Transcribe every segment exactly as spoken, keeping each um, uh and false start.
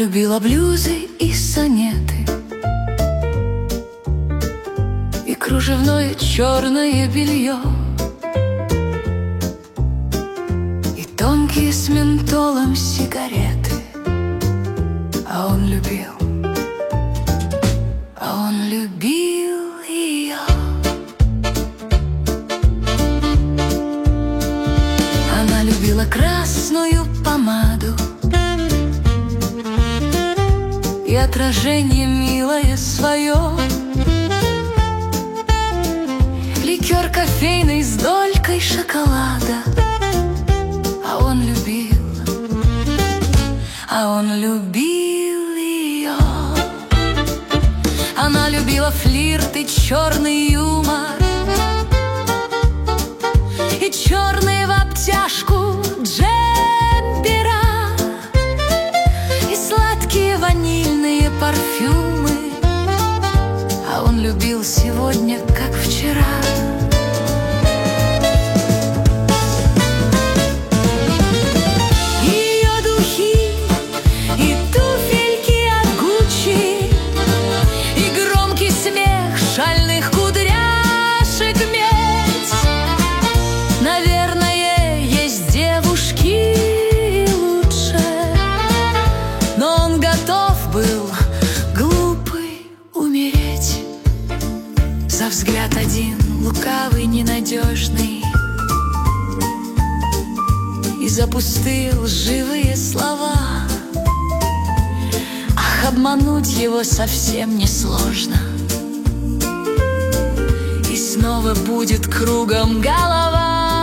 любила блюзы и сонеты, и кружевное черное белье, и тонкие с ментолом сигареты. А он любил, а он любил ее. Она любила красную помаду и отражение милое свое, ликер кофейный с долькой шоколада. А он любил, а он любил ее. Она любила флирт и черный юмор, и черные в обтяжку джемпера, и сладкие ванильные парфюмы. А он любил сегодня, как вчера. Шальных кудряшек медь. Наверное, есть девушки лучше, но он готов был, глупый, умереть за взгляд один, лукавый, ненадежный, и за пустые лживые слова. Ах, обмануть его совсем несложно, и снова будет кругом голова.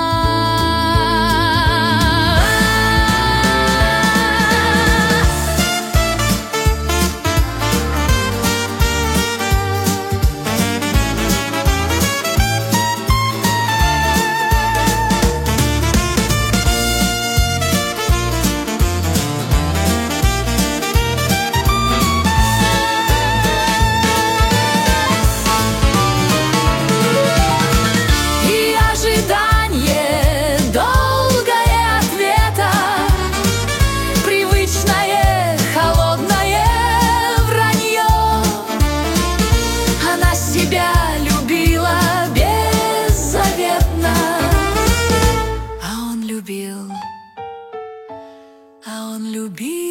Себя любила беззаветно, а он любил, а он любил.